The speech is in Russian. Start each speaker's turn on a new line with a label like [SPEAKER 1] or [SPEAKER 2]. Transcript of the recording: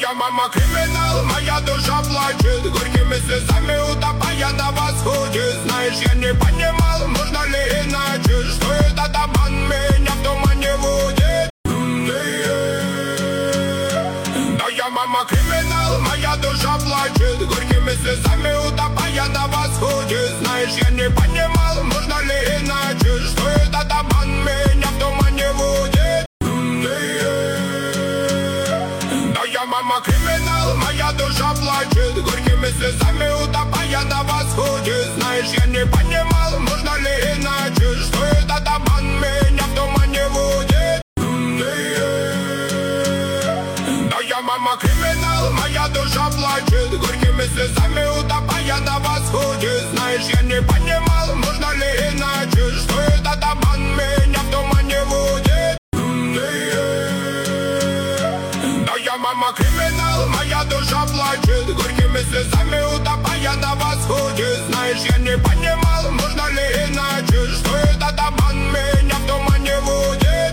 [SPEAKER 1] Моя мама криминал, моя душа плачет, горькими слезами утопая на восходе. Знаешь, я не понимал, можно ли иначе, что этот обман меня в тумане водит. Моя мама криминал, моя душа плачет, горькими слезами утопая на восходе. Знаешь, я не понимал, можно ли иначе, что этот обман меня в тумане водит. Моя мама криминал, моя душа плачет, горькими слезами утопая на восходе. Знаешь, я не понимал, можно ли иначе, что этот обман меня в тумане водит. Моя мама криминал, моя душа плачет, горькими слезами утопая на восходе. Знаешь, я не понимал, можно ли иначе, что этот обман меня в тумане водит. Моя мама криминал, моя душа плачет, горькими слезами утопая